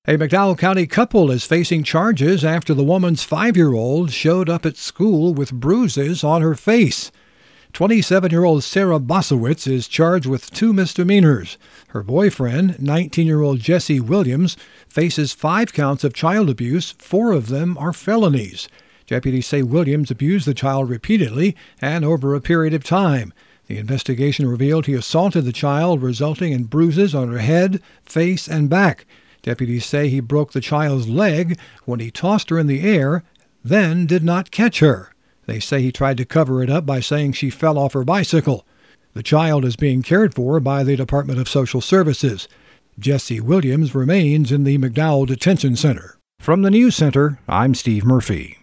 A McDowell County couple is facing charges after the woman's 5-year-old showed up at school with bruises on her face. 27-year-old Sarah Bosowitz is charged with 2 misdemeanors. Her boyfriend, 19-year-old Jesse Williams, faces 5 counts of child abuse. 4 of them are felonies. Deputies say Williams abused the child repeatedly and over a period of time. The investigation revealed he assaulted the child, resulting in bruises on her head, face, and back. Deputies say he broke the child's leg when he tossed her in the air, then did not catch her. They say he tried to cover it up by saying she fell off her bicycle. The child is being cared for by the Department of Social Services. Jesse Williams remains in the McDowell Detention Center. From the News Center, I'm Steve Murphy.